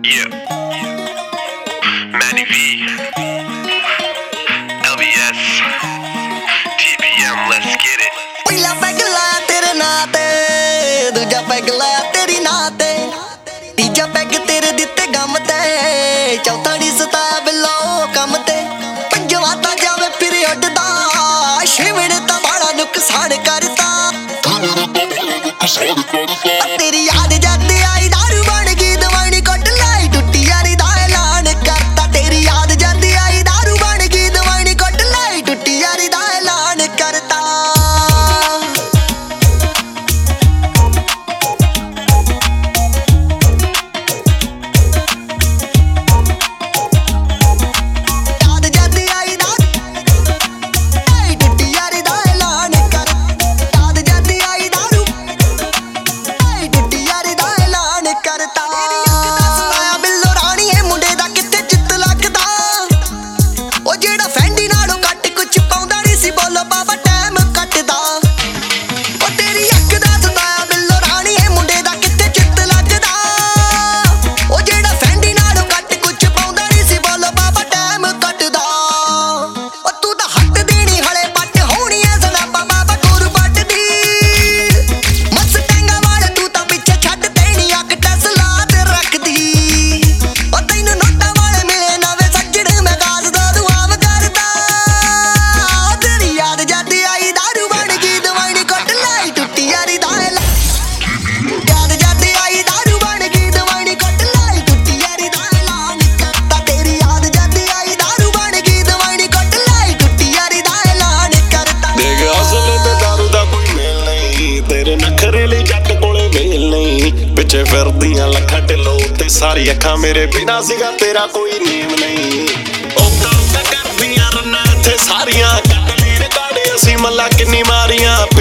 Yeah. Manny V. LBS. TBM, let's get it. ਪਹਿਲਾ peg ਲਾਇਆ ਤੇਰੇ ਨਾਂ ਤੇ, ਦੂਜਾ ਪੈਗ ਲਾਇਆ ਤੇਰੀ ਨਾਂ ਤੇ, ਤੀਜਾ ਪੈਗ ਤੇਰੇ ਦਿੱਤੇ ਗਮ ਤੇ, ਚੌਥਾ ਨੀ ਸਤਾਇਆ ਬਿੱਲੋ ਕੰਮ ਤੇ, ਪੰਜਵਾਂ ਤਾਂ ਜਾਵੇ ਫਿਰ ਉੱਡਦਾ, ਛੇਵੇਂ ਨੇ ਤਾਂ ਬਾਲਾ ਨੁਕਸਾਨ ਕਰਤਾ। ਤੇਰੀ ਯਾਦ ਜਦ ਆਈ ਦਾਰੂ ਬਣ ਗਈ ਦਵਾਈ ਕੱਢ ਲਈ, ਟੁੱਟੀ ਯਾਰੀ ਦਾ ਐਲਾਨ ਕਰਤਾ। ਤੇਰੀ ਯਾਦ ਜਦ ਆਈ ਦਾਰੂ ਬਣ ਗਈ ਦਵਾਈ ਕੱਢ ਲਈ, ਟੁੱਟੀ ਯਾਰੀ ਦਾ ਐਲਾਨ ਕਰਤਾ। ਪਿੱਛੇ ਫਿਰਦੀਆਂ ਲੱਖਾਂ ਢਿੱਲੋਂ ਤੇ ਸਾਰੀ ਅੱਖਾਂ ਮੇਰੇ ਬਿਨਾ ਸੀਗਾ ਤੇਰਾ ਕੋਈ ਨੇਮ ਨਹੀਂ। ਉਹ ਤਾਂ ਕਰਦੀਆਂ ਰੰਨਾਂ ਇੱਥੇ ਸਾਰੀਆਂ ਕੱਢ ਲਈ ਰਿਕਾਰਡ ਅਸੀਂ ਮੱਲਾ ਕਿੰਨੀ ਮਾਰੀਆਂ।